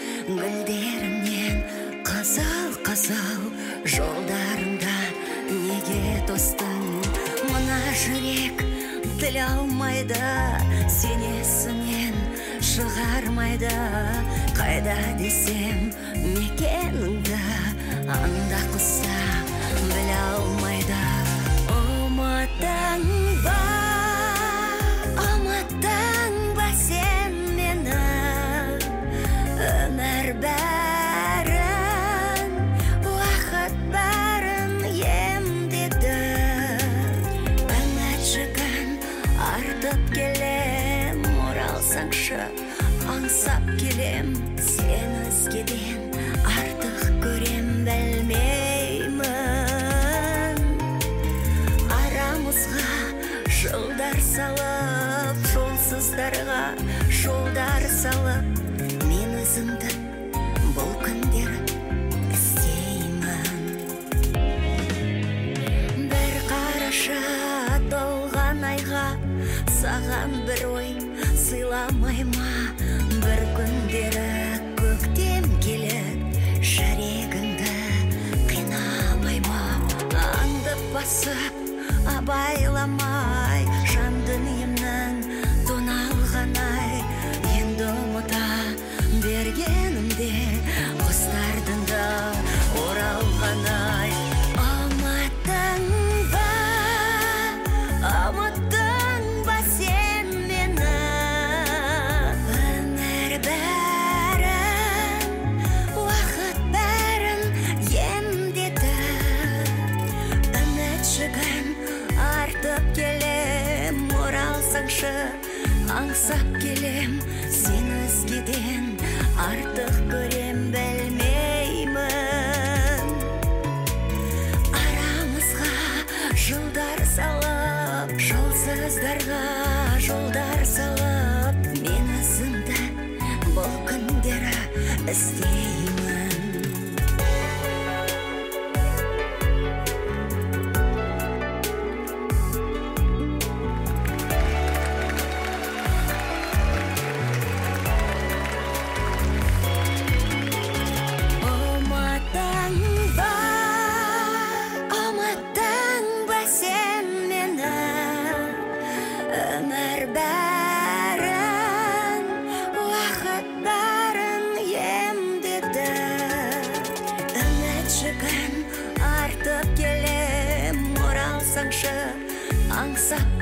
гүлдеріңнен қызыл жолдарыңда неге тостың? Мына жүрек тіл алмайды, сен есінен шығармайды. Қайда десем мекеніңді, анда құса біле алмайды. Ұмыттың ба сен мені, өмір бәрін, уақыт бәрін емдеді. Үмітшігін артып келем, оралсаңшы аңсап келем. Сен өзгеден артық көрем білмеймін. Арамызға жылдар салып, жолсыздарға жолдар салып, мен өзіңді бұл күндері іздеймін. Бір қараша толған айға саған бір ой сыйламай ма? Бір күндері көктем келіп жүрегіңді қинамай ма? Аңдып басып абайламай жан дүниемнің тоналған ай, енді ұмыта бергенімде құстардың да оралған ай. Ұмыттың ба сен мені, өмір бәрін, уақыт бәрін емдеді. Үмітшігін артып келем, оралсаңшы аңсап келем. Сен өзгеден артық көрем білмеймін. Арамызға жылдар салып, жолсыздарға жолдар салып, мен өзіңді бұл күндері іздеймін. Ұмыттың ба сен мені, өмір бәрін, уақыт бәрін емдеді. Үмітшігін артып келем, оралсаңшы аңсап